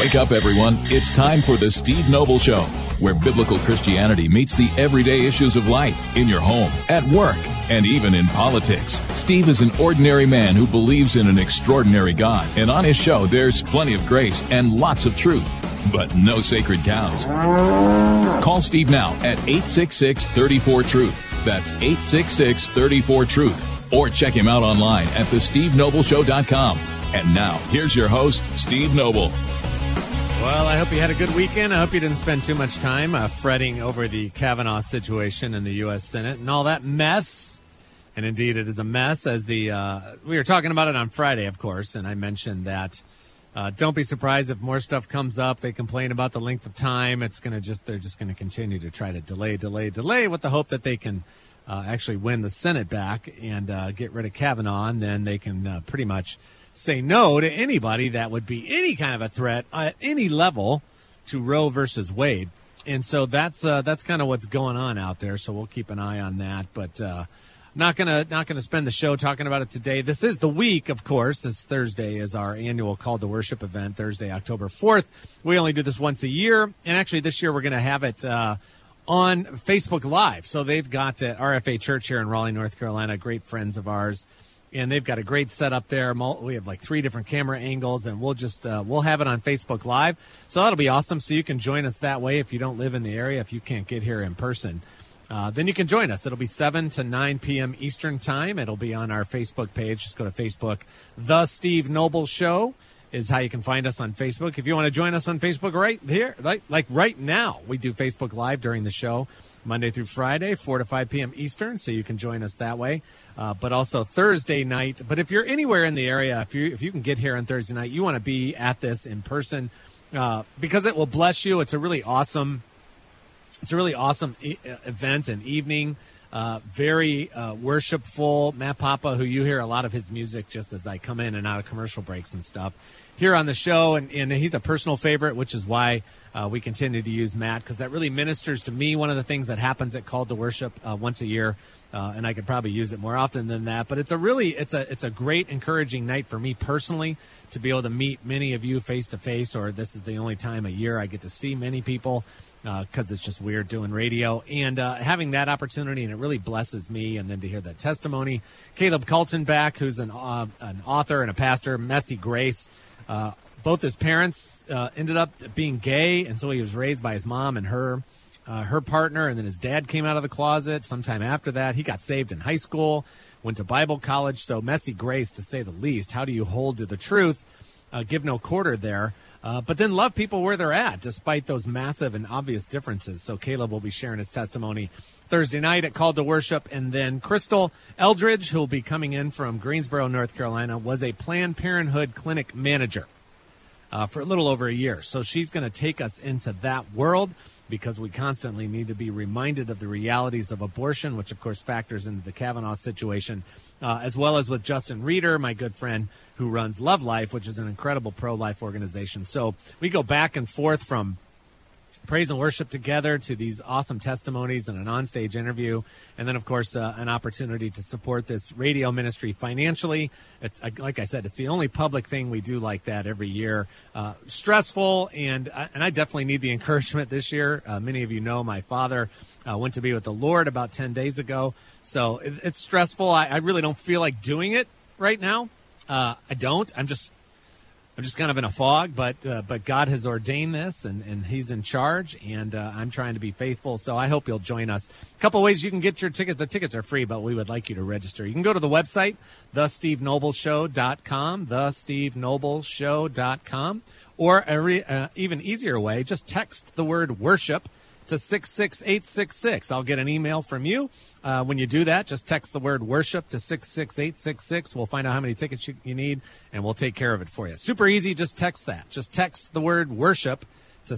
Wake up, everyone. It's time for the Steve Noble Show, where biblical Christianity meets the everyday issues of life in your home, at work, and even in politics. Steve is an ordinary man who believes in an extraordinary God. And on his show, there's plenty of grace and lots of truth, but no sacred cows. Call Steve now at 866-34-TRUTH. That's 866-34-TRUTH. Or check him out online at thestevenobleshow.com. And now, here's your host, Steve Noble. Well, I hope you had a good weekend. I hope you didn't spend too much time fretting over the Kavanaugh situation in the U.S. Senate and all that mess. And indeed, it is a mess. As we were talking about it on Friday, of course, and I mentioned that don't be surprised if more stuff comes up. They complain about the length of time. They're just going to continue to try to delay with the hope that they can actually win the Senate back and get rid of Kavanaugh, and then they can pretty much say no to anybody that would be any kind of a threat at any level to Roe versus Wade. And so that's kind of what's going on out there. So we'll keep an eye on that. But not gonna spend the show talking about it today. This is the week, of course. This Thursday is our annual Call to Worship event, Thursday, October 4th. We only do this once a year. And actually this year we're going to have it on Facebook Live. So they've got at RFA Church here in Raleigh, North Carolina, great friends of ours. And they've got a great setup there. We have like 3 different camera angles, and we'll have it on Facebook Live. So that'll be awesome. So you can join us that way if you don't live in the area, if you can't get here in person. Then you can join us. It'll be 7 to 9 p.m. Eastern Time. It'll be on our Facebook page. Just go to Facebook. The Steve Noble Show is how you can find us on Facebook. If you want to join us on Facebook right here, like right now, we do Facebook Live during the show, Monday through Friday, 4 to 5 p.m. Eastern, so you can join us that way. But also Thursday night. But if you're anywhere in the area, if you can get here on Thursday night, you want to be at this in person because it will bless you. It's a really awesome event and evening. Very worshipful. Matt Papa, who you hear a lot of his music just as I come in and out of commercial breaks and stuff here on the show, and he's a personal favorite, which is why we continue to use Matt, because that really ministers to me. One of the things that happens at Call to Worship once a year, and I could probably use it more often than that, but it's a great, encouraging night for me personally to be able to meet many of you face to face, or this is the only time a year I get to see many people because it's just weird doing radio, and having that opportunity, and it really blesses me. And then to hear that testimony, Caleb Kaltenbach, who's an author and a pastor, Messy Grace. Both his parents ended up being gay, and so he was raised by his mom and her partner, and then his dad came out of the closet sometime after that. He got saved in high school, went to Bible college, so Messy Grace, to say the least. How do you hold to the truth, give no quarter there, but then love people where they're at, despite those massive and obvious differences? So Caleb will be sharing his testimony Thursday night at Call to Worship. And then Crystal Eldridge, who will be coming in from Greensboro, North Carolina, was a Planned Parenthood clinic manager for a little over a year. So she's going to take us into that world, because we constantly need to be reminded of the realities of abortion, which, of course, factors into the Kavanaugh situation, as well as with Justin Reeder, my good friend, who runs Love Life, which is an incredible pro-life organization. So we go back and forth from praise and worship together to these awesome testimonies and an onstage interview. And then, of course, an opportunity to support this radio ministry financially. Like I said, it's the only public thing we do like that every year. Stressful, and I definitely need the encouragement this year. Many of you know my father went to be with the Lord about 10 days ago. So it's stressful. I really don't feel like doing it right now. I don't. I'm just kind of in a fog, but God has ordained this, and he's in charge, and I'm trying to be faithful. So I hope you'll join us. A couple ways you can get your tickets. The tickets are free, but we would like you to register. You can go to the website, thestevenobleshow.com, thestevenobleshow.com, or even easier way, just text the word worship to 66866. I'll get an email from you. When you do that, just text the word worship to 66866. We'll find out how many tickets you need, and we'll take care of it for you. Super easy. Just text that. Just text the word worship to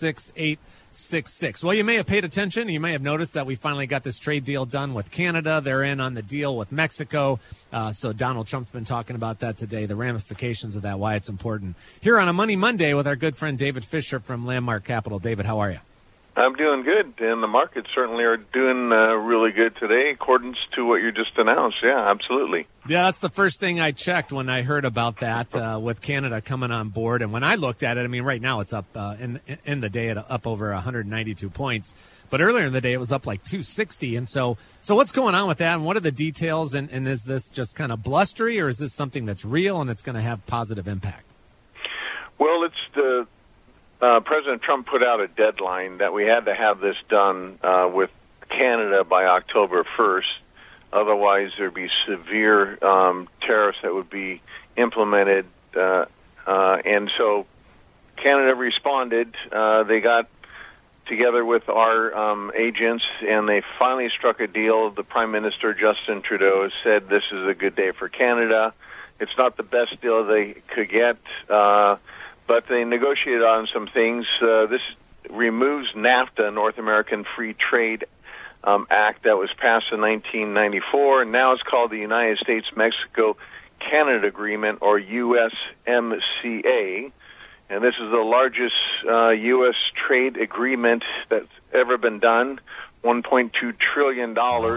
66866. Well, you may have paid attention. You may have noticed that we finally got this trade deal done with Canada. They're in on the deal with Mexico. So Donald Trump's been talking about that today, the ramifications of that, why it's important. Here on a Money Monday with our good friend David Fisher from Landmark Capital. David, how are you? I'm doing good, and the markets certainly are doing really good today, according to what you just announced. Yeah, absolutely. Yeah, that's the first thing I checked when I heard about that with Canada coming on board. And when I looked at it, I mean, right now it's up in the day at up over 192 points. But earlier in the day, it was up like 260. And so what's going on with that, and what are the details? And is this just kind of blustery, or is this something that's real and it's going to have positive impact? Well, it's the President Trump put out a deadline that we had to have this done with Canada by October 1st. Otherwise, there'd be severe tariffs that would be implemented. And so Canada responded. They got together with our agents, and they finally struck a deal. The Prime Minister, Justin Trudeau, said this is a good day for Canada. It's not the best deal they could get, but they negotiated on some things. This removes NAFTA, North American Free Trade Act, that was passed in 1994, and now it's called the United States-Mexico-Canada Agreement, or USMCA. And this is the largest U.S. trade agreement that's ever been done, $1.2 trillion.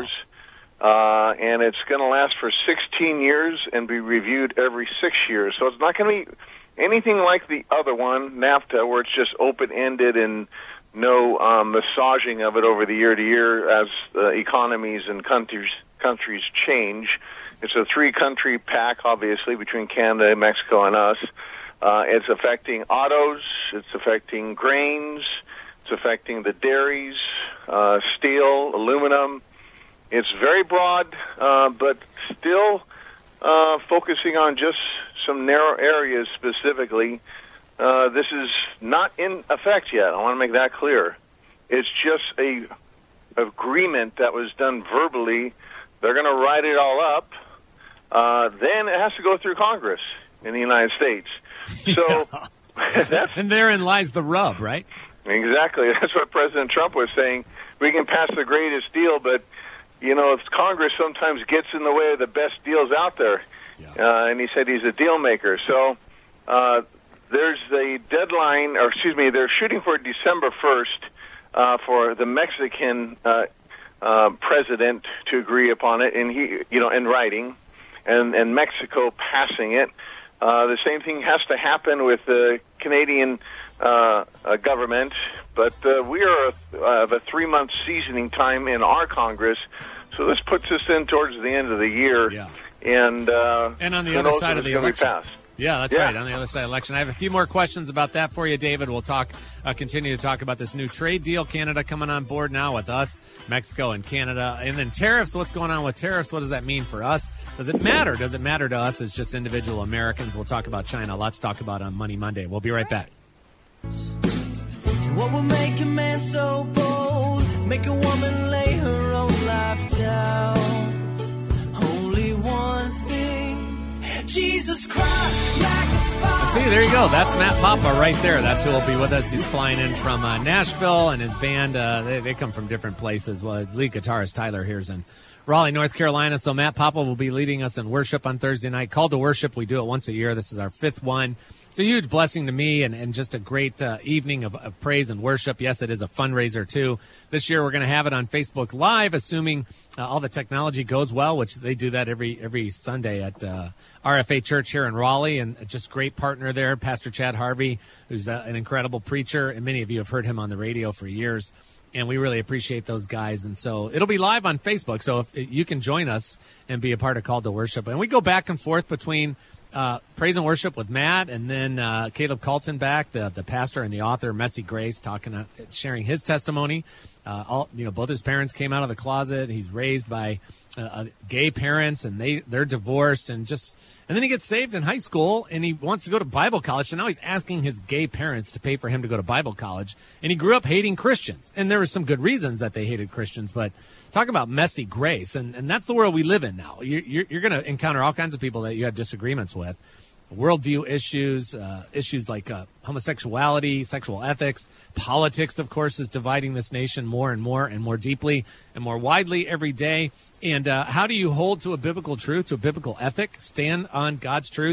And it's going to last for 16 years and be reviewed every 6 years. So it's not going to be anything like the other one, NAFTA, where it's just open-ended and no massaging of it over the year to year as economies and countries change. It's a three-country pact, obviously, between Canada, Mexico, and us. It's affecting autos, it's affecting grains, it's affecting the dairies, steel, aluminum. It's very broad, but still focusing on just some narrow areas specifically. This is not in effect yet. I want to make that clear. It's just a agreement that was done verbally. They're going to write it all up. Then it has to go through Congress in the United States. So and therein lies the rub, right? Exactly. That's what President Trump was saying. We can pass the greatest deal, but, you know, if Congress sometimes gets in the way of the best deals out there. Yeah. And he said he's a deal maker. So there's a deadline, or excuse me, they're shooting for December 1st for the Mexican president to agree upon it, and he, you know, in writing, and Mexico passing it. The same thing has to happen with the Canadian government, but we are of a 3-month seasoning time in our Congress, so this puts us in towards the end of the year. Yeah. And on the other side of the election. Yeah, that's right, on the other side of the election. I have a few more questions about that for you, David. We'll continue to talk about this new trade deal, Canada coming on board now with us, Mexico and Canada. And then tariffs, what's going on with tariffs? What does that mean for us? Does it matter? Does it matter to us as just individual Americans? We'll talk about China. Lots to talk about on Money Monday. We'll be right back. What will make a man so bold? Make a woman lay her own life down. Only one thing, Jesus Christ. See, there you go. That's Matt Papa right there. That's who will be with us. He's flying in from Nashville, and his band, they come from different places. Well, lead guitarist Tyler here's in Raleigh, North Carolina. So Matt Papa will be leading us in worship on Thursday night. Call to Worship. We do it once a year. This is our 5th one. It's a huge blessing to me and just a great evening of praise and worship. Yes, it is a fundraiser, too. This year we're going to have it on Facebook Live, assuming all the technology goes well, which they do that every Sunday at RFA Church here in Raleigh, and just great partner there, Pastor Chad Harvey, who's an incredible preacher, and many of you have heard him on the radio for years. And we really appreciate those guys. And so it'll be live on Facebook, so if you can join us and be a part of Call to Worship. And we go back and forth between praise and worship with Matt, and then Caleb Kaltenbach, the pastor and the author, Messy Grace, sharing his testimony. Both his parents came out of the closet. He's raised by gay parents, and they're divorced, and then he gets saved in high school, and he wants to go to Bible college. So now he's asking his gay parents to pay for him to go to Bible college. And he grew up hating Christians, and there were some good reasons that they hated Christians, but talk about messy grace, and that's the world we live in now. You're going to encounter all kinds of people that you have disagreements with. Worldview issues, issues like homosexuality, sexual ethics, politics, of course, is dividing this nation more and more deeply and more widely every day. And how do you hold to a biblical truth, to a biblical ethic, stand on God's truth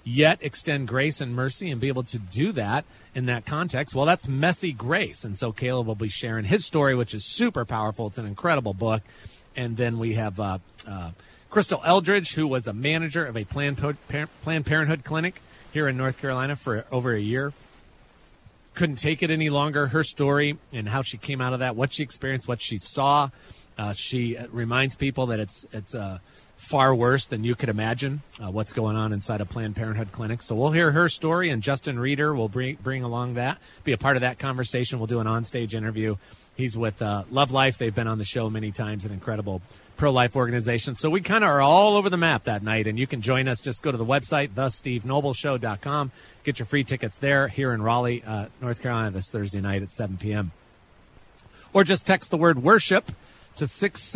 yet extend grace and mercy and be able to do that in that context? Well, that's messy grace. And so Caleb will be sharing his story, which is super powerful. It's an incredible book. And then we have Crystal Eldridge, who was a manager of a Planned Parenthood clinic here in North Carolina for over a year. Couldn't take it any longer. Her story and how she came out of that, what she experienced, what she saw. She reminds people that it's far worse than you could imagine what's going on inside a Planned Parenthood clinic. So we'll hear her story, and Justin Reeder will bring along that, be a part of that conversation. We'll do an onstage interview. He's with Love Life. They've been on the show many times, an incredible pro-life organization. So we kind of are all over the map that night, and you can join us. Just go to the website, thestevenobleshow.com. Get your free tickets there here in Raleigh, North Carolina, this Thursday night at 7 p.m. Or just text the word worship to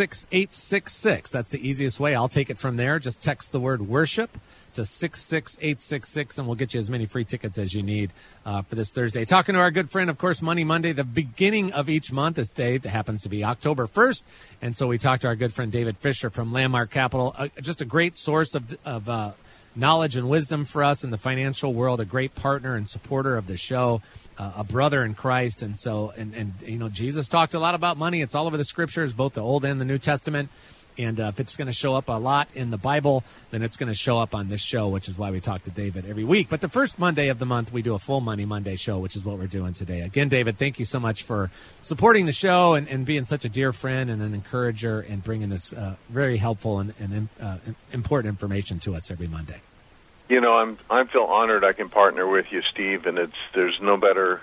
66866. That's the easiest way. I'll take it from there. Just text the word worship to 66866, and we'll get you as many free tickets as you need for this Thursday. Talking to our good friend, of course, Money Monday, the beginning of each month. This day that happens to be October 1st, and so we talked to our good friend David Fisher from Landmark Capital, just a great source of knowledge and wisdom for us in the financial world, a great partner and supporter of the show, a brother in Christ. And so, and you know, Jesus talked a lot about money. It's all over the scriptures, both the Old and the New Testament. And if it's going to show up a lot in the Bible, then it's going to show up on this show, which is why we talk to David every week. But the first Monday of the month, we do a full Money Monday show, which is what we're doing today. Again, David, thank you so much for supporting the show and being such a dear friend and an encourager and bringing this very helpful and important information to us every Monday. You know, I feel honored I can partner with you, Steve, and there's no better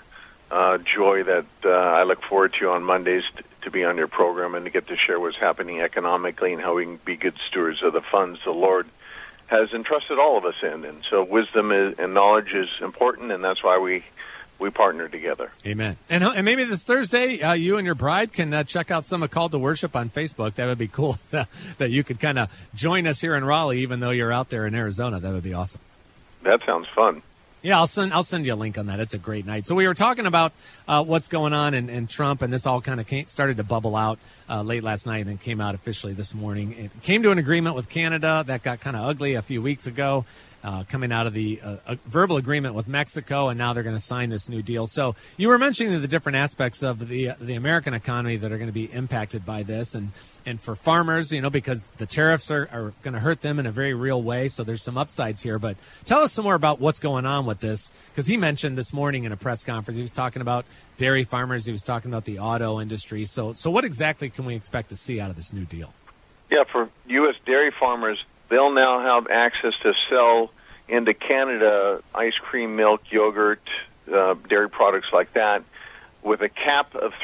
joy that I look forward to on Mondays to be on your program and to get to share what's happening economically and how we can be good stewards of the funds the Lord has entrusted all of us in. And so wisdom and knowledge is important, and that's why we partner together. Amen. And maybe this Thursday, you and your bride can check out some of Call to Worship on Facebook. That would be cool that you could kind of join us here in Raleigh, even though you're out there in Arizona. That would be awesome. That sounds fun. Yeah, I'll send you a link on that. It's a great night. So we were talking about what's going on in Trump, and this all kind of started to bubble out late last night and then came out officially this morning. It came to an agreement with Canada that got kind of ugly a few weeks ago, coming out of the verbal agreement with Mexico, and now they're going to sign this new deal. So you were mentioning the different aspects of the American economy that are going to be impacted by this, and for farmers, you know, because the tariffs are going to hurt them in a very real way. So there's some upsides here. But tell us some more about what's going on with this, because he mentioned this morning in a press conference, he was talking about dairy farmers. He was talking about the auto industry. So what exactly can we expect to see out of this new deal? Yeah, for U.S. dairy farmers, they'll now have access to sell into Canada ice cream, milk, yogurt, dairy products like that, with a cap of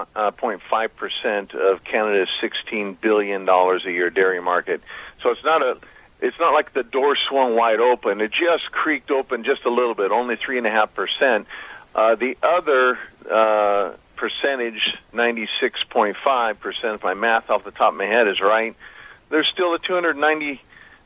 3.5% of Canada's $16 billion a year dairy market. So it's not like the door swung wide open. It just creaked open just a little bit, only 3.5%. The other percentage, 96.5%, if my math off the top of my head is right, there's still a 290%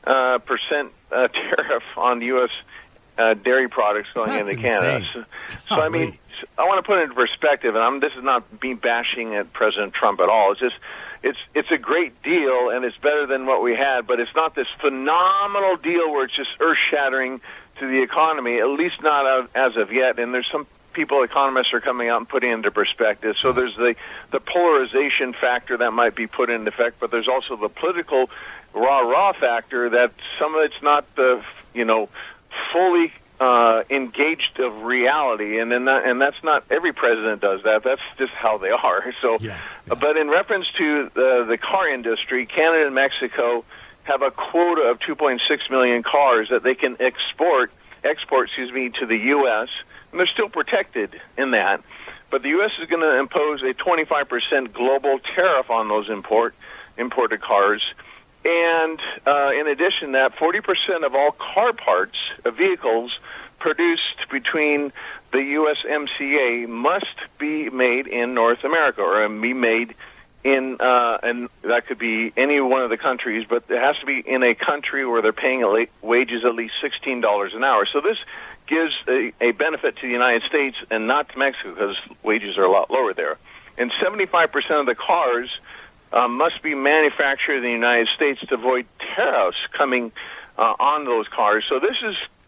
tariff on U.S. Dairy products going into Canada. So I mean, I want to put it into perspective, and this is not me bashing at President Trump at all. It's just it's a great deal, and it's better than what we had, but it's not this phenomenal deal where it's just earth-shattering to the economy, at least not as of yet. And there's some people, economists, are coming out and putting it into perspective. So there's the polarization factor that might be put into effect, but there's also the political raw factor that some of it's not fully engaged of reality, and that's not every president does that. That's just how they are. So, but in reference to the car industry, Canada and Mexico have a quota of 2.6 million cars that they can export to the U.S., and they're still protected in that. But the U.S. is going to impose a 25% global tariff on those imported cars. And in addition to that, 40% of all car parts of vehicles produced between the USMCA must be made in North America, or be made in, and that could be any one of the countries, but it has to be in a country where they're paying wages at least $16 an hour. So this gives a benefit to the United States and not to Mexico, because wages are a lot lower there. And 75% of the cars must be manufactured in the United States to avoid tariffs coming on those cars. So this is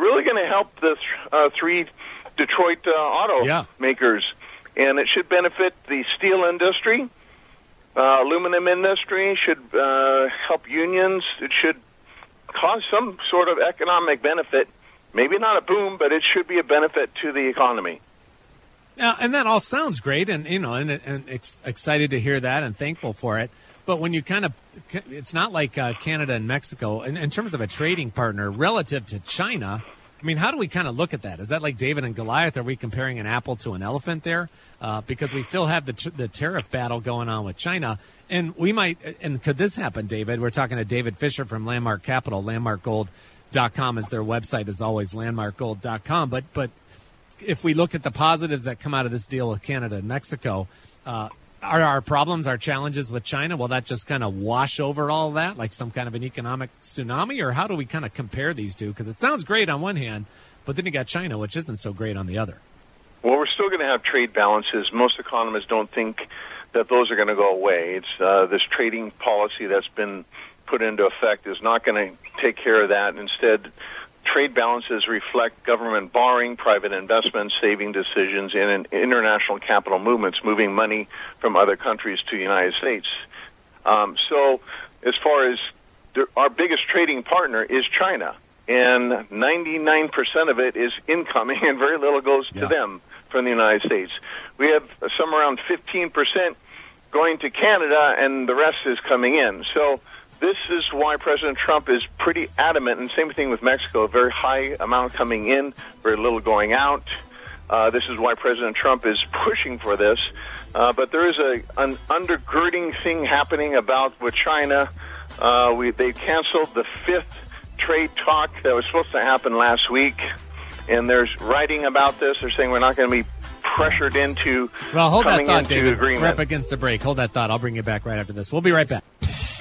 really going to help the three Detroit automakers, and it should benefit the steel industry, aluminum industry, should help unions. It should cause some sort of economic benefit. Maybe not a boom, but it should be a benefit to the economy. Yeah, and that all sounds great, and excited to hear that, and thankful for it. But when you it's not like Canada and Mexico in terms of a trading partner relative to China. I mean, how do we kind of look at that? Is that like David and Goliath? Are we comparing an apple to an elephant there? Because we still have the tariff battle going on with China. And we might, and could this happen, David? We're talking to David Fisher from Landmark Capital. LandmarkGold.com is their website, as always, landmarkgold.com. But if we look at the positives that come out of this deal with Canada and Mexico, are our problems, our challenges with China, will that just kind of wash over all that like some kind of an economic tsunami? Or how do we kind of compare these two? Because it sounds great on one hand, but then you got China, which isn't so great on the other. Well, we're still going to have trade balances. Most economists don't think that those are going to go away. It's this trading policy that's been put into effect is not going to take care of that. Instead, trade balances reflect government borrowing, private investments, saving decisions, and international capital movements, moving money from other countries to the United States. So as far as our biggest trading partner is China, and 99% of it is incoming, and very little goes to them from the United States. We have somewhere around 15% going to Canada, and the rest is coming in. So this is why President Trump is pretty adamant, and same thing with Mexico, a very high amount coming in, very little going out. This is why President Trump is pushing for this. But there is an undergirding thing happening with China. They canceled the 5th trade talk that was supposed to happen last week, and there's writing about this. They're saying we're not going to be pressured into hold coming that thought, into David. agreement. We're up against the break. Hold that thought. I'll bring you back right after this. We'll be right back.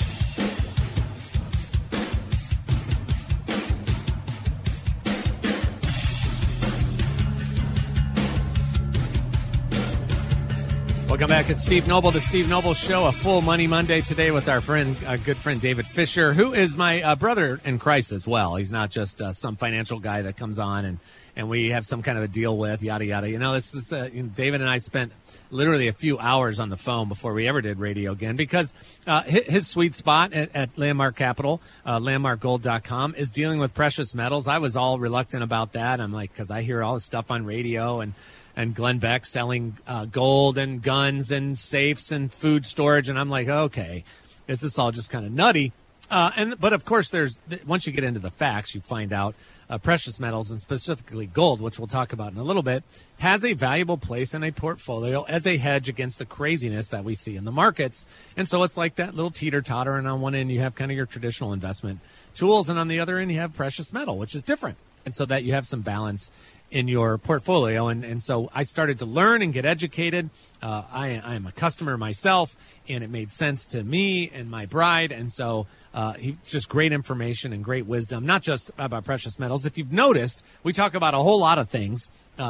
Welcome back. It's Steve Noble, the Steve Noble Show, a full Money Monday today with our good friend David Fisher, who is my brother in Christ as well. He's not just some financial guy that comes on and we have some kind of a deal with, yada, yada. This is David and I spent literally a few hours on the phone before we ever did radio again because his sweet spot at Landmark Capital, landmarkgold.com, is dealing with precious metals. I was all reluctant about that. I'm like, because I hear all this stuff on radio and Glenn Beck selling gold and guns and safes and food storage. And I'm like, okay, is this all just kind of nutty? But of course, once you get into the facts, you find out precious metals and specifically gold, which we'll talk about in a little bit, has a valuable place in a portfolio as a hedge against the craziness that we see in the markets. And so it's like that little teeter-totter. And on one end, you have kind of your traditional investment tools. And on the other end, you have precious metal, which is different. And so that you have some balance in your portfolio. And so I started to learn and get educated. I am a customer myself, and it made sense to me and my bride. And so just great information and great wisdom, not just about precious metals. If you've noticed, we talk about a whole lot of things,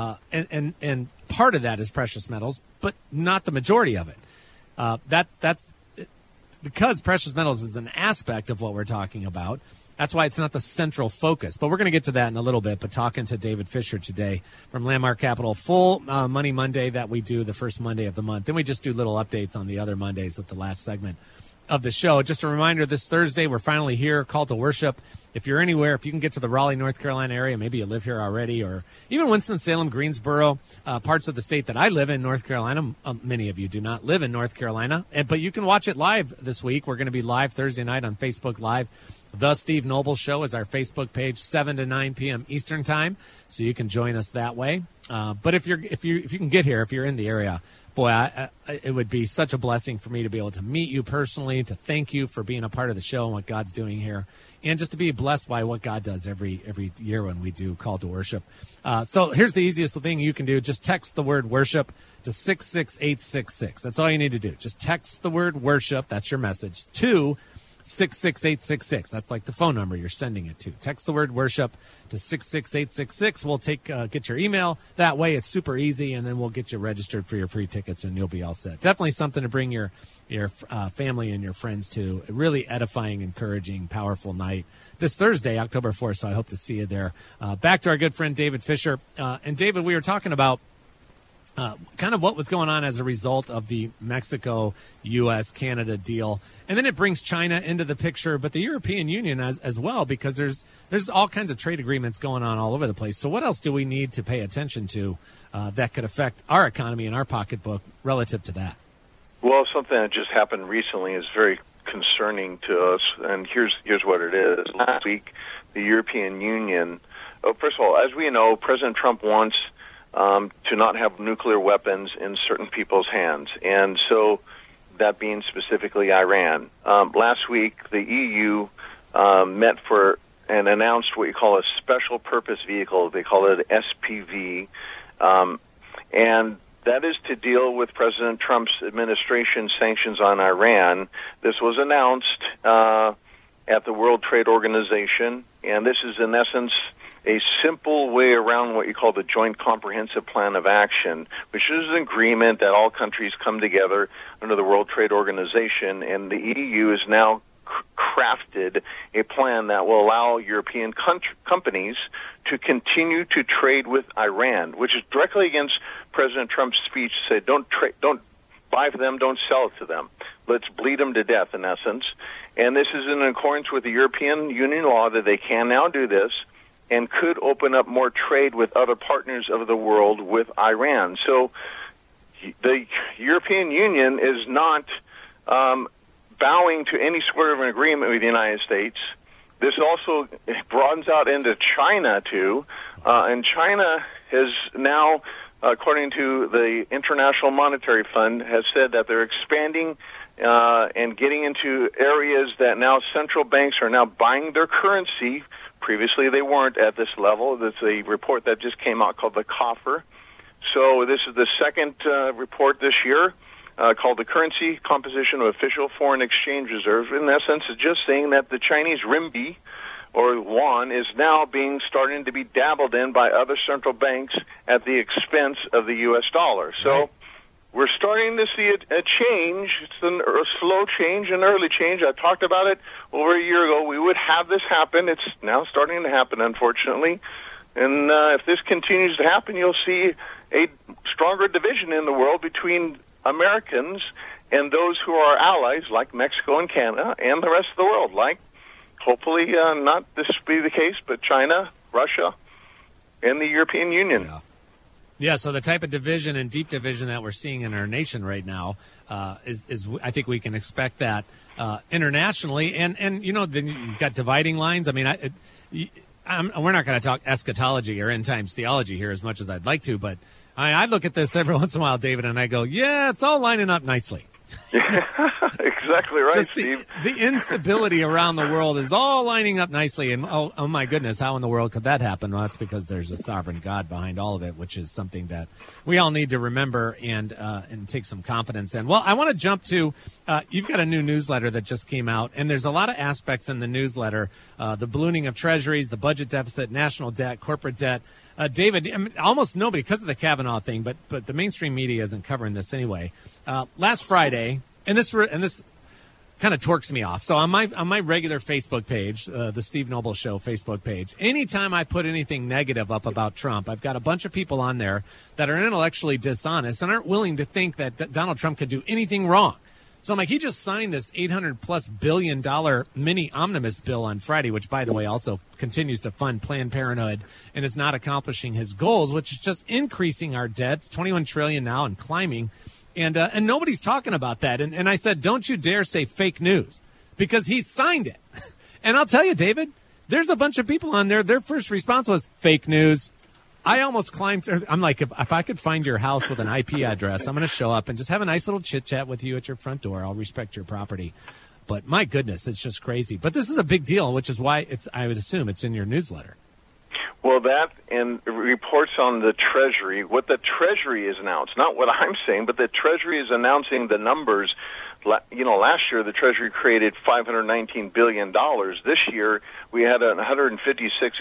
and part of that is precious metals, but not the majority of it. That's because precious metals is an aspect of what we're talking about. That's why it's not the central focus. But we're going to get to that in a little bit. But talking to David Fisher today from Landmark Capital, full Money Monday that we do the first Monday of the month. Then we just do little updates on the other Mondays at the last segment of the show. Just a reminder, this Thursday, we're finally here, Call to Worship. If you're anywhere, if you can get to the Raleigh, North Carolina area, maybe you live here already, or even Winston-Salem, Greensboro, parts of the state that I live in, North Carolina. Many of you do not live in North Carolina, but you can watch it live this week. We're going to be live Thursday night on Facebook Live. The Steve Noble Show is our Facebook page, 7 to 9 p.m. Eastern Time, so you can join us that way. But if you can get here, if you're in the area, boy, it would be such a blessing for me to be able to meet you personally, to thank you for being a part of the show and what God's doing here, and just to be blessed by what God does every year when we do Call to Worship. So here's the easiest thing you can do. Just text the word worship to 66866. That's all you need to do. Just text the word worship. That's your message to 66866. That's like the phone number you're sending it to. Text the word worship to 66866. We'll get your email that way. It's super easy, and then we'll get you registered for your free tickets, and you'll be all set. Definitely something to bring your family and your friends to. A really edifying, encouraging, powerful night this Thursday, October 4th. So I hope to see you there. Back to our good friend David Fisher. And David, we were talking about kind of what was going on as a result of the Mexico, U.S., Canada deal. And then it brings China into the picture, but the European Union as well, because there's all kinds of trade agreements going on all over the place. So what else do we need to pay attention to that could affect our economy and our pocketbook relative to that? Well, something that just happened recently is very concerning to us, and here's what it is. Last week, the European Union, first of all, as we know, President Trump wants to not have nuclear weapons in certain people's hands, and so that being specifically Iran. Last week, the EU met for and announced what you call a special purpose vehicle. They call it SPV, and that is to deal with President Trump's administration's sanctions on Iran. This was announced at the World Trade Organization, and this is in essence a simple way around what you call the Joint Comprehensive Plan of Action, which is an agreement that all countries come together under the World Trade Organization, and the EU has now crafted a plan that will allow European companies to continue to trade with Iran, which is directly against President Trump's speech, said don't buy from them, don't sell it to them. Let's bleed them to death, in essence. And this is in accordance with the European Union law that they can now do this, and could open up more trade with other partners of the world with Iran. So the European Union is not bowing to any sort of an agreement with the United States. This also broadens out into China, too. And China has now, according to the International Monetary Fund, has said that they're expanding and getting into areas that now central banks are now buying their currency. Previously, they weren't at this level. There's a report that just came out called the COFR. So this is the second report this year called the Currency Composition of Official Foreign Exchange Reserves. In essence, it's just saying that the Chinese renminbi or yuan is now starting to be dabbled in by other central banks at the expense of the U.S. dollar. So we're starting to see a change. It's a slow change, an early change. I talked about it over a year ago. We would have this happen. It's now starting to happen, unfortunately. And if this continues to happen, you'll see a stronger division in the world between Americans and those who are allies, like Mexico and Canada, and the rest of the world, like, hopefully not this be the case, but China, Russia, and the European Union. Yeah, so the type of division and deep division that we're seeing in our nation right now is I think we can expect that internationally. And you know, then you've got dividing lines. I mean, we're not going to talk eschatology or end times theology here as much as I'd like to, but I look at this every once in a while, David, and I go, yeah, it's all lining up nicely. Exactly right, just Steve. The instability around the world is all lining up nicely, and oh my goodness, how in the world could that happen? Well, that's because there's a sovereign God behind all of it, which is something that we all need to remember and take some confidence in. Well, I want to jump to you've got a new newsletter that just came out, and there's a lot of aspects in the newsletter: the ballooning of treasuries, the budget deficit, national debt, corporate debt. David, I mean, almost nobody, because of the Kavanaugh thing, but the mainstream media isn't covering this anyway. Last Friday, and this kind of torques me off. So on my regular Facebook page, the Steve Noble Show Facebook page, anytime I put anything negative up about Trump, I've got a bunch of people on there that are intellectually dishonest and aren't willing to think that Donald Trump could do anything wrong. So I'm like, he just signed this $800+ billion mini omnibus bill on Friday, which, by the way, also continues to fund Planned Parenthood and is not accomplishing his goals, which is just increasing our debt. It's $21 trillion now and climbing. And nobody's talking about that. And I said, don't you dare say fake news, because he signed it. And I'll tell you, David, there's a bunch of people on there. Their first response was fake news. I almost climbed. I'm like, if I could find your house with an IP address, I'm going to show up and just have a nice little chit chat with you at your front door. I'll respect your property. But my goodness, it's just crazy. But this is a big deal, which is why I would assume it's in your newsletter. Well, that and reports on the Treasury, what the Treasury has announced, not what I'm saying, but the Treasury is announcing the numbers. You know, last year the Treasury created $519 billion. This year we had a 156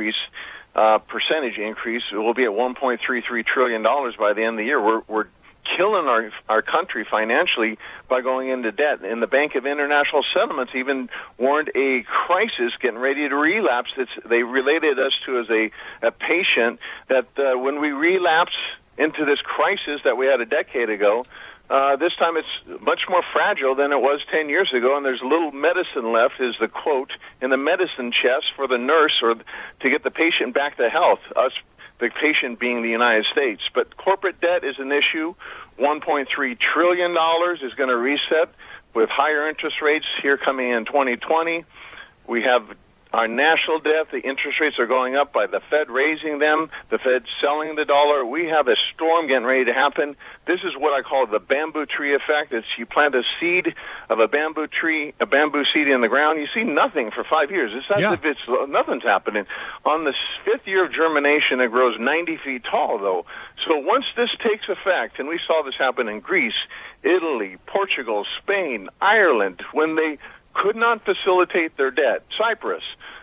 percentage increase. It will be at $1.33 trillion by the end of the year. We're killing our country financially by going into debt. And the Bank of International Settlements even warned a crisis getting ready to relapse. They related us to as a patient that when we relapse into this crisis that we had a decade ago, this time it's much more fragile than it was 10 years ago, and there's little medicine left, is the quote, in the medicine chest for the nurse or to get the patient back to health, us, the patient being the United States. But corporate debt is an issue. $1.3 trillion is going to reset with higher interest rates here coming in 2020. We have our national debt, the interest rates are going up by the Fed raising them, the Fed selling the dollar. We have a storm getting ready to happen. This is what I call the bamboo tree effect. It's you plant a seed of a bamboo tree, a bamboo seed in the ground, you see nothing for 5 years. It's as if nothing's happening. On the fifth year of germination, it grows 90 feet tall, though. So once this takes effect, and we saw this happen in Greece, Italy, Portugal, Spain, Ireland, when they could not facilitate their debt, Cyprus,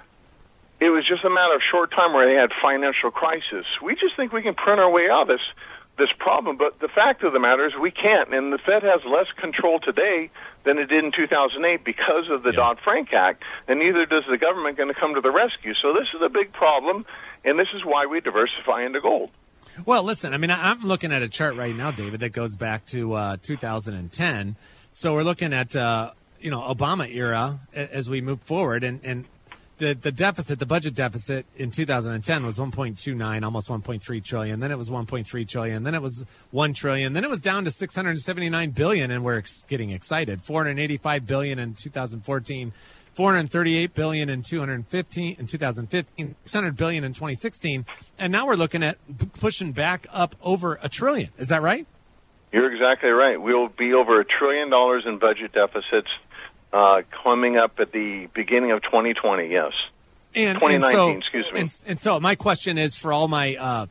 it was just a matter of short time where they had financial crisis. We just think we can print our way out of this problem, but the fact of the matter is we can't, and the Fed has less control today than it did in 2008 because of the Dodd-Frank Act, and neither does the government going to come to the rescue. So this is a big problem, and this is why we diversify into gold. Well, listen, I mean, I'm looking at a chart right now, David, that goes back to 2010. So we're looking at, Obama era as we move forward, and the deficit, the budget deficit in 2010 was 1.29, almost 1.3 trillion. Then it was 1.3 trillion. Then it was 1 trillion. Then it was down to 679 billion, and we're getting excited. 485 billion in 2014, 438 billion in 2015, 600 billion in 2016, and now we're looking at pushing back up over $1 trillion. Is that right? You're exactly right. We'll be over $1 trillion in budget deficits coming up at the beginning of 2020, yes. 2019, excuse me. And so my question is for all my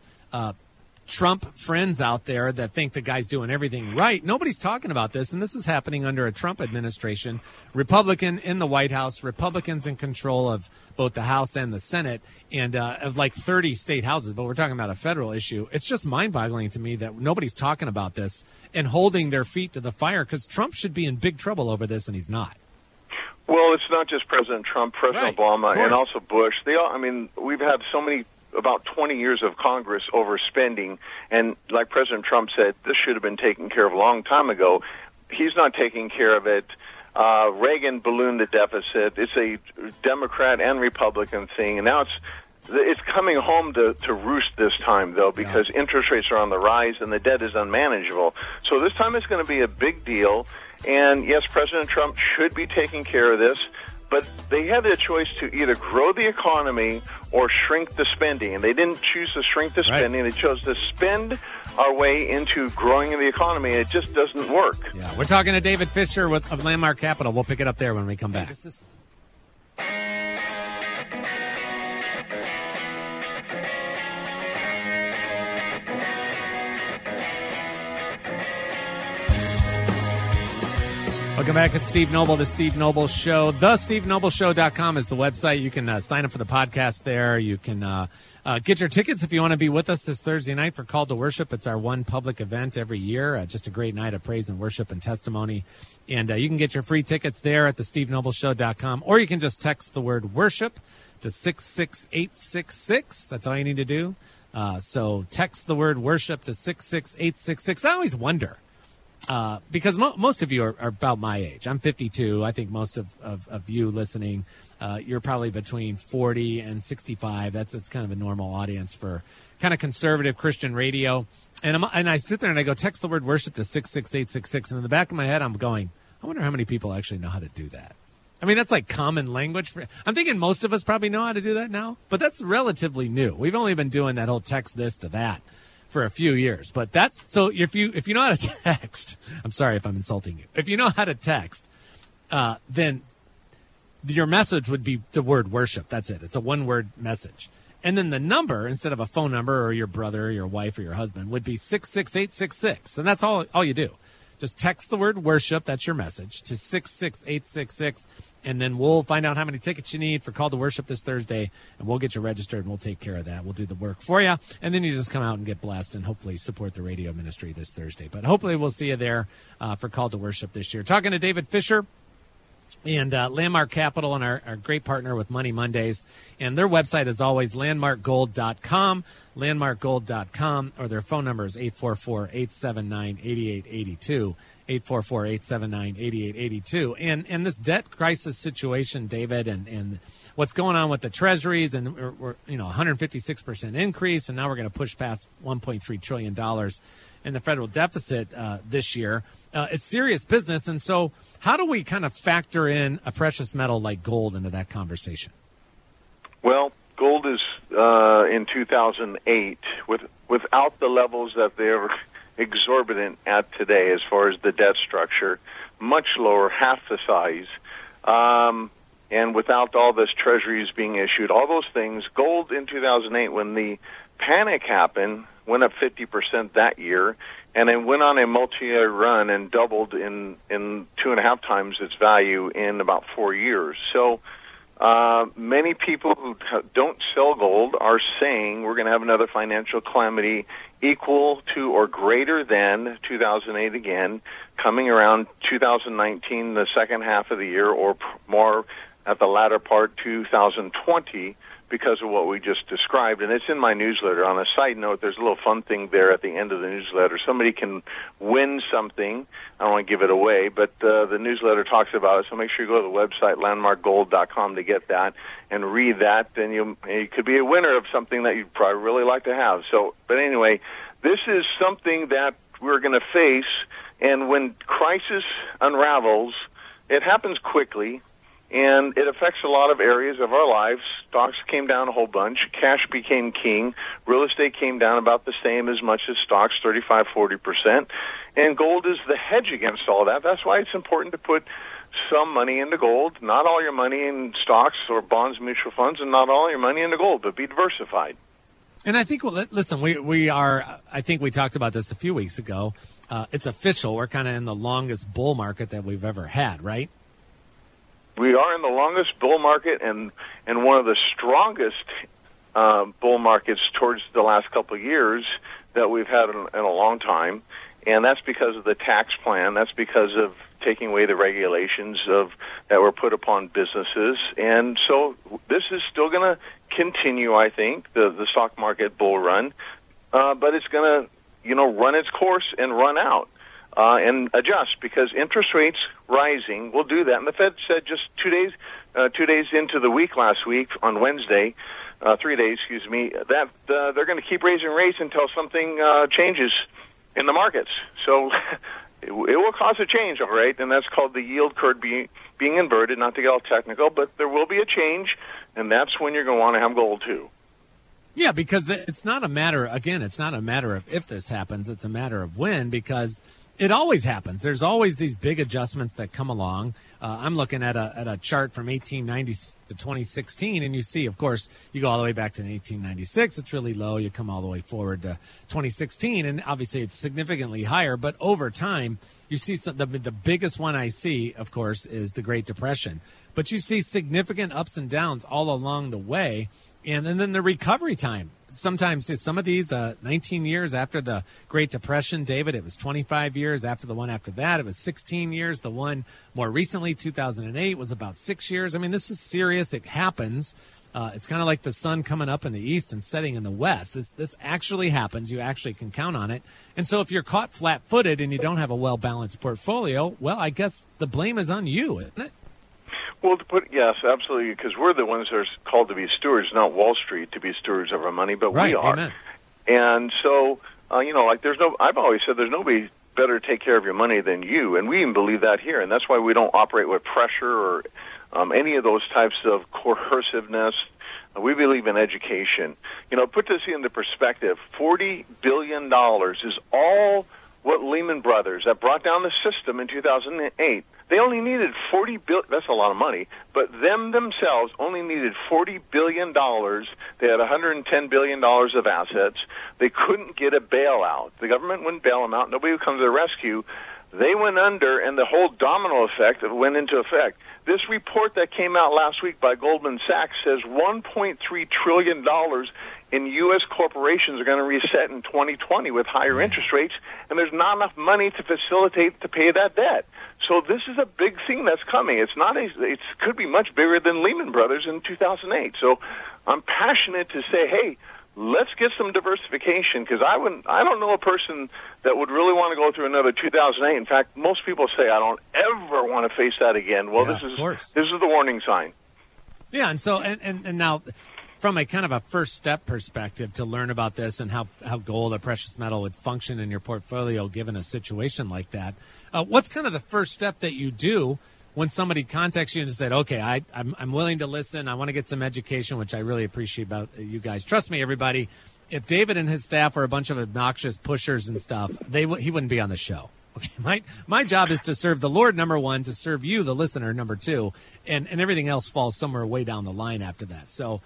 Trump friends out there that think the guy's doing everything right, nobody's talking about this, and this is happening under a Trump administration, Republican in the White House, Republicans in control of both the House and the Senate, and of like 30 state houses, but we're talking about a federal issue. It's just mind-boggling to me that nobody's talking about this and holding their feet to the fire, because Trump should be in big trouble over this, and he's not. Well, it's not just President Trump, President Obama, and also Bush. We've had about 20 years of Congress overspending, and like President Trump said, this should have been taken care of a long time ago. He's not taking care of it. Reagan ballooned the deficit. It's a Democrat and Republican thing, and now it's coming home to roost this time, though, because interest rates are on the rise and the debt is unmanageable. So this time it's going to be a big deal. And yes, President Trump should be taking care of this, but they had a choice to either grow the economy or shrink the spending. And they didn't choose to shrink the spending. They chose to spend our way into growing the economy. It just doesn't work. Yeah, we're talking to David Fisher of Landmark Capital. We'll pick it up there when we come back. Welcome back. It's Steve Noble, The Steve Noble Show. TheSteveNobleShow.com is the website. You can sign up for the podcast there. You can get your tickets if you want to be with us this Thursday night for Call to Worship. It's our one public event every year. Just a great night of praise and worship and testimony. And you can get your free tickets there at TheSteveNobleShow.com, or you can just text the word worship to 66866. That's all you need to do. So text the word worship to 66866. I always wonder. Because most of you are about my age. I'm 52. I think most of you listening, you're probably between 40 and 65. That's kind of a normal audience for kind of conservative Christian radio. And I sit there and I go, text the word worship to 66866. And in the back of my head, I'm going, I wonder how many people actually know how to do that. I mean, that's like common language. I'm thinking most of us probably know how to do that now, but that's relatively new. We've only been doing that whole text this to that for a few years, but that's so if you know how to text, I'm sorry if I'm insulting you. If you know how to text, then your message would be the word worship. That's it. It's a one-word message. And then the number, instead of a phone number or your brother or your wife or your husband, would be 66866. And that's all you do. Just text the word worship. That's your message to 66866. And then we'll find out how many tickets you need for Call to Worship this Thursday, and we'll get you registered, and we'll take care of that. We'll do the work for you, and then you just come out and get blessed and hopefully support the radio ministry this Thursday. But hopefully we'll see you there for Call to Worship this year. Talking to David Fisher and Landmark Capital, and our great partner with Money Mondays. And their website is always landmarkgold.com, landmarkgold.com, or their phone number is 844-879-8882. 844-879-8882. And this debt crisis situation, David, and what's going on with the treasuries, and we're 156% increase, and now we're going to push past $1.3 trillion in the federal deficit this year. It's serious business. And so how do we kind of factor in a precious metal like gold into that conversation? Well, gold is in 2008 without the levels that they're exorbitant at today as far as the debt structure, much lower, half the size, and without all this treasuries being issued, all those things, gold in 2008, when the panic happened, went up 50% that year, and then went on a multi-year run and doubled in 2.5 times its value in about 4 years. So many people who don't sell gold are saying we're going to have another financial calamity equal to or greater than 2008 again, coming around 2019, the second half of the year, or more at the latter part, 2020, because of what we just described. And it's in my newsletter. On a side note, there's a little fun thing there at the end of the newsletter. Somebody can win something. I don't want to give it away, but the newsletter talks about it. So make sure you go to the website, landmarkgold.com, to get that and read that. And you could be a winner of something that you'd probably really like to have. So, but anyway, this is something that we're going to face. And when crisis unravels, it happens quickly. And it affects a lot of areas of our lives. Stocks came down a whole bunch. Cash became king. Real estate came down about the same as much as stocks, 35-40%. And gold is the hedge against all that. That's why it's important to put some money into gold, not all your money in stocks or bonds, mutual funds, and not all your money into gold, but be diversified. And I think, listen, we are, I think we talked about this a few weeks ago. It's official. We're kind of in the longest bull market that we've ever had, right? We are in the longest bull market and one of the strongest bull markets towards the last couple of years that we've had in a long time. And that's because of the tax plan. That's because of taking away the regulations that were put upon businesses. And so this is still going to continue, I think, the stock market bull run. But it's going to, run its course and run out. And adjust, because interest rates rising will do that. And the Fed said just 2 days into the week last week on Wednesday, 3 days, that they're going to keep raising rates until something changes in the markets. So it will cause a change, all right, and that's called the yield curve being inverted, not to get all technical, but there will be a change, and that's when you're going to want to have gold too. Yeah, because it's not a matter of if this happens, it's a matter of when, because it always happens. There's always these big adjustments that come along. I'm looking at a chart from 1890 to 2016, and you see, of course, you go all the way back to 1896. It's really low. You come all the way forward to 2016, and obviously it's significantly higher. But over time, you see the biggest one I see, of course, is the Great Depression. But you see significant ups and downs all along the way, and then the recovery time. Sometimes some of these 19 years after the Great Depression, David, it was 25 years. After the one after that, it was 16 years. The one more recently, 2008, was about 6 years. I mean, this is serious. It happens. It's kind of like the sun coming up in the east and setting in the west. This actually happens. You actually can count on it. And so if you're caught flat-footed and you don't have a well-balanced portfolio, well, I guess the blame is on you, isn't it? Well, yes, absolutely, because we're the ones that are called to be stewards, not Wall Street to be stewards of our money, but right, we are. Amen. And so, I've always said there's nobody better to take care of your money than you, and we even believe that here, and that's why we don't operate with pressure or any of those types of coerciveness. We believe in education. Put this into perspective. $40 billion is all what Lehman Brothers, that brought down the system in 2008, they only needed $40 billion. That's a lot of money. But them themselves only needed $40 billion. They had $110 billion of assets. They couldn't get a bailout. The government wouldn't bail them out. Nobody would come to the rescue. they went under, and the whole domino effect went into effect. This report that came out last week by Goldman Sachs says $1.3 trillion in U.S. corporations are going to reset in 2020 with higher interest rates, and there's not enough money to facilitate to pay that debt. So this is a big thing that's coming. It could be much bigger than Lehman Brothers in 2008. So I'm passionate to say, hey, let's get some diversification, because I don't know a person that would really want to go through another 2008. In fact, most people say I don't ever want to face that again. Well, this is the warning sign. Yeah, and so and now, from a kind of a first step perspective, to learn about this and how gold, a precious metal, would function in your portfolio given a situation like that, what's kind of the first step that you do when somebody contacts you and said, okay, I'm willing to listen, I want to get some education, which I really appreciate about you guys. Trust me, everybody, if David and his staff were a bunch of obnoxious pushers and stuff, he wouldn't be on the show. Okay, my job is to serve the Lord, number one, to serve you, the listener, number two, and everything else falls somewhere way down the line after that. So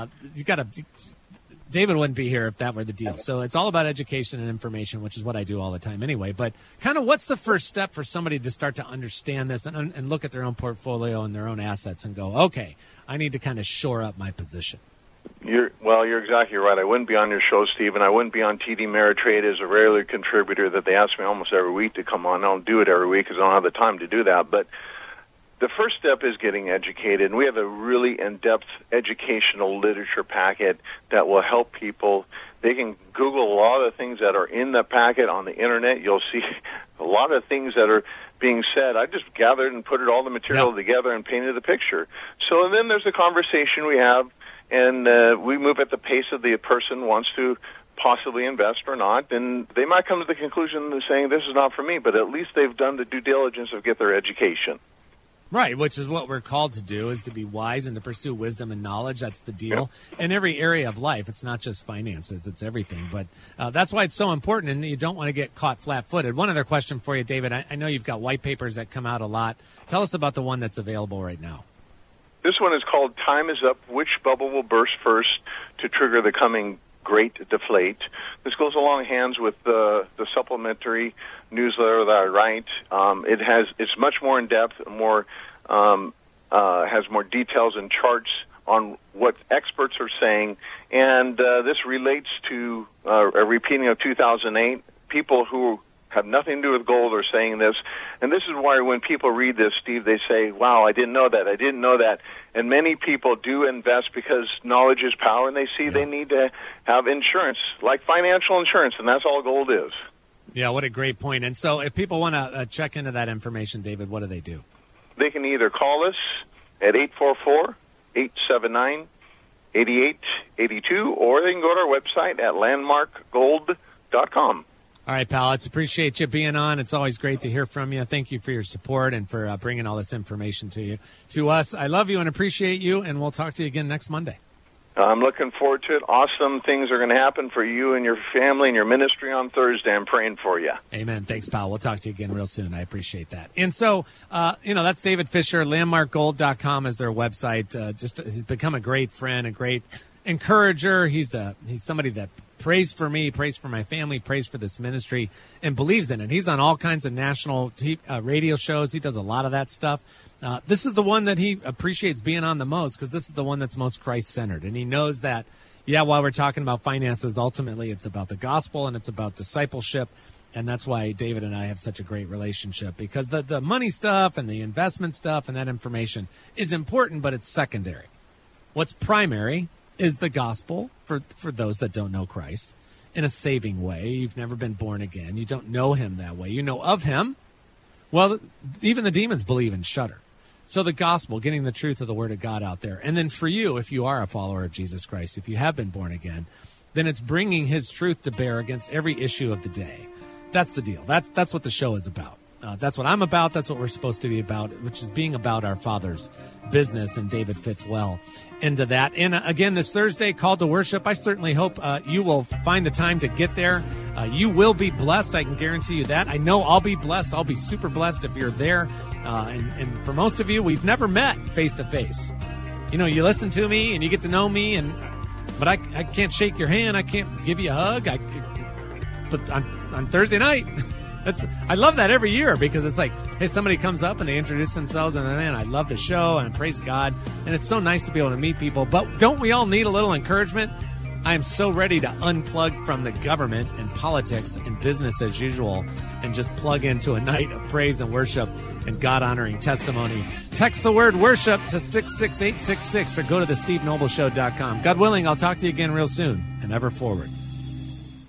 David wouldn't be here if that were the deal. So it's all about education and information, which is what I do all the time anyway. But kind of what's the first step for somebody to start to understand this and look at their own portfolio and their own assets and go, okay, I need to kind of shore up my position? You're exactly right. I wouldn't be on your show, Steve, and I wouldn't be on TD Ameritrade as a regular contributor that they ask me almost every week to come on. I don't do it every week because I don't have the time to do that. But the first step is getting educated, and we have a really in-depth educational literature packet that will help people. They can Google a lot of the things that are in the packet on the Internet. You'll see a lot of things that are being said. I just gathered and put all the material together and painted the picture. So then there's a conversation we have, and we move at the pace of the person wants to possibly invest or not, and they might come to the conclusion of saying this is not for me, but at least they've done the due diligence of get their education. Right, which is what we're called to do, is to be wise and to pursue wisdom and knowledge. That's the deal. In every area of life, it's not just finances, it's everything. But that's why it's so important, and you don't want to get caught flat-footed. One other question for you, David. I know you've got white papers that come out a lot. Tell us about the one that's available right now. This one is called Time is Up, Which Bubble Will Burst First to Trigger the Coming Great Deflate. This goes along hands with the supplementary newsletter that I write. It's much more in depth, has more details and charts on what experts are saying, and this relates to a repeating of 2008. People who have nothing to do with gold are saying this, and this is why when people read this, Steve, they say, wow, I didn't know that. And many people do invest because knowledge is power, and they see they need to have insurance, like financial insurance, and that's all gold is. Yeah, what a great point. And so if people want to check into that information, David, what do they do? They can either call us at 844-879-8882, or they can go to our website at landmarkgold.com. All right, pal. I appreciate you being on. It's always great to hear from you. Thank you for your support and for bringing all this information to us. I love you and appreciate you, and we'll talk to you again next Monday. I'm looking forward to it. Awesome things are going to happen for you and your family and your ministry on Thursday. I'm praying for you. Amen. Thanks, pal. We'll talk to you again real soon. I appreciate that. And so, that's David Fisher. Landmarkgold.com is their website. He's become a great friend, a great encourager. He's somebody that prays for me, prays for my family, prays for this ministry, and believes in it. He's on all kinds of national radio shows. He does a lot of that stuff. This is the one that he appreciates being on the most, because this is the one that's most Christ-centered. And he knows that, while we're talking about finances, ultimately it's about the gospel and it's about discipleship. And that's why David and I have such a great relationship, because the money stuff and the investment stuff and that information is important, but it's secondary. What's primary is the gospel for those that don't know Christ in a saving way. You've never been born again. You don't know him that way. You know of him. Well, even the demons believe and shudder. So the gospel, getting the truth of the word of God out there. And then for you, if you are a follower of Jesus Christ, if you have been born again, then it's bringing his truth to bear against every issue of the day. That's the deal. That's what the show is about. That's what I'm about. That's what we're supposed to be about, which is being about our Father's business, and David fits well into that. And again, this Thursday, Call to Worship, I certainly hope you will find the time to get there. You will be blessed. I can guarantee you that. I know I'll be blessed. I'll be super blessed if you're there. And for most of you, we've never met face-to-face. You listen to me and you get to know me, but I can't shake your hand. I can't give you a hug. But on Thursday night, I love that every year because it's like, hey, somebody comes up and they introduce themselves and man, I love the show and praise God. And it's so nice to be able to meet people. But don't we all need a little encouragement? I am so ready to unplug from the government and politics and business as usual and just plug into a night of praise and worship and God-honoring testimony. Text the word worship to 66866 or go to thestevenobleshow.com. God willing, I'll talk to you again real soon and ever forward.